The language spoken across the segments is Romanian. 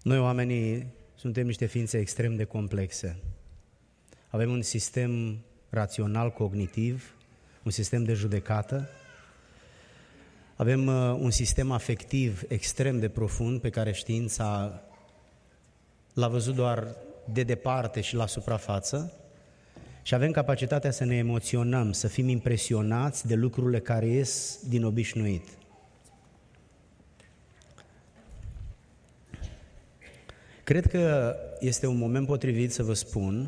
Noi oamenii suntem niște ființe extrem de complexe. Avem un sistem rațional, cognitiv, un sistem de judecată, avem un sistem afectiv extrem de profund pe care știința l-a văzut doar de departe și la suprafață și avem capacitatea să ne emoționăm, să fim impresionați de lucrurile care ies din obișnuit. Cred că este un moment potrivit să vă spun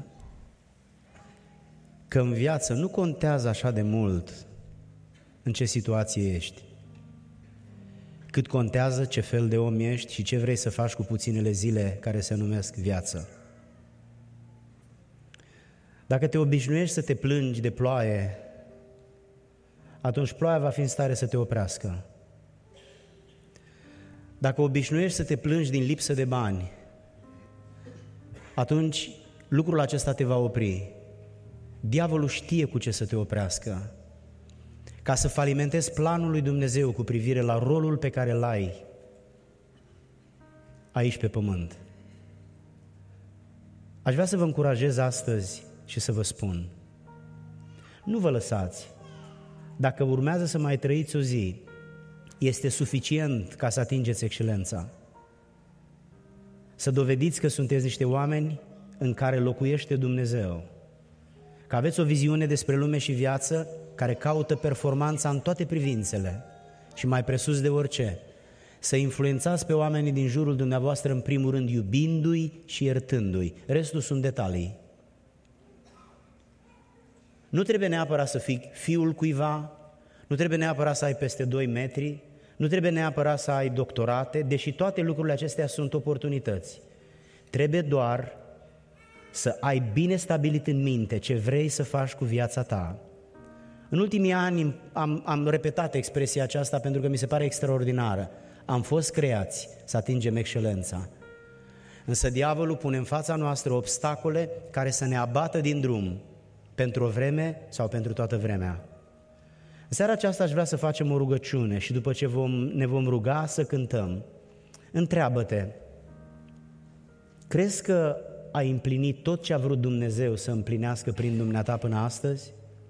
că în viață nu contează așa de mult în ce situație ești, cât contează ce fel de om ești și ce vrei să faci cu puținele zile care se numesc viață. Dacă te obișnuiești să te plângi de ploaie, atunci ploaia va fi în stare să te oprească. Dacă obișnuiești să te plângi din lipsă de bani, atunci lucrul acesta te va opri. Diavolul știe cu ce să te oprească, ca să falimentezi planul lui Dumnezeu cu privire la rolul pe care îl ai aici pe pământ. Aș vrea să vă încurajez astăzi și să vă spun, nu vă lăsați. Dacă urmează să mai trăiți o zi, este suficient ca să atingeți excelența. Să dovediți că sunteți niște oameni în care locuiește Dumnezeu, că aveți o viziune despre lume și viață care caută performanța în toate privințele și mai presus de orice, să influențați pe oamenii din jurul dumneavoastră în primul rând iubindu-i și iertându-i. Restul sunt detalii. Nu trebuie neapărat să fii fiul cuiva, nu trebuie neapărat să ai peste 2 metri, nu trebuie neapărat să ai doctorate, deși toate lucrurile acestea sunt oportunități. Trebuie doar să ai bine stabilit în minte ce vrei să faci cu viața ta. În ultimii ani am repetat expresia aceasta pentru că mi se pare extraordinară. Am fost creați să atingem excelența. Însă diavolul pune în fața noastră obstacole care să ne abată din drum pentru o vreme sau pentru toată vremea. În seara aceasta aș vrea să facem o rugăciune și după ce ne vom ruga să cântăm. Întreabă-te, crezi că ai împlinit tot ce a vrut Dumnezeu să împlinească prin dumneata până astăzi?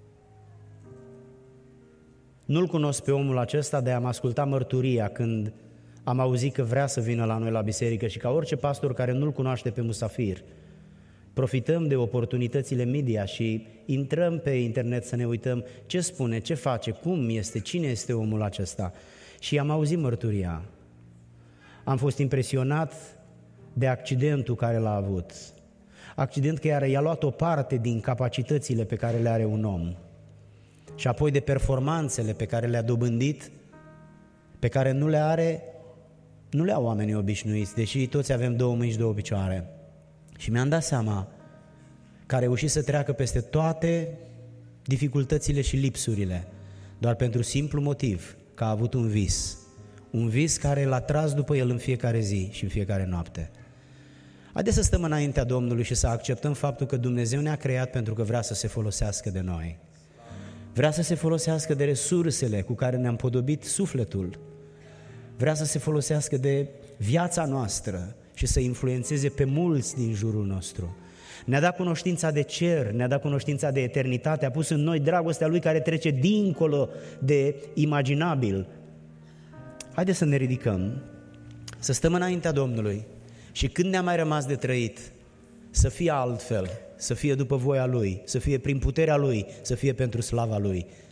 Nu-l cunosc pe omul acesta, de am ascultat mărturia când am auzit că vrea să vină la noi la biserică și ca orice pastor care nu-l cunoaște pe Musafir, profităm de oportunitățile media și intrăm pe internet să ne uităm ce spune, ce face, cum este, cine este omul acesta. Și am auzit mărturia. Am fost impresionat de accidentul care l-a avut. Accident care i-a luat o parte din capacitățile pe care le are un om. Și apoi de performanțele pe care le-a dobândit, pe care nu le au oamenii obișnuiți, deși toți avem 2 mâini și 2 picioare. Și mi-am dat seama că a reușit să treacă peste toate dificultățile și lipsurile, doar pentru simplu motiv că a avut un vis care l-a tras după el în fiecare zi și în fiecare noapte. Haideți să stăm înaintea Domnului și să acceptăm faptul că Dumnezeu ne-a creat pentru că vrea să se folosească de noi. Vrea să se folosească de resursele cu care ne-am podobit sufletul. Vrea să se folosească de viața noastră și să influențeze pe mulți din jurul nostru. Ne-a dat cunoștința de cer, ne-a dat cunoștința de eternitate, a pus în noi dragostea Lui care trece dincolo de imaginabil. Haideți să ne ridicăm, să stăm înaintea Domnului și când ne-a mai rămas de trăit, să fie altfel, să fie după voia Lui, să fie prin puterea Lui, să fie pentru slava Lui.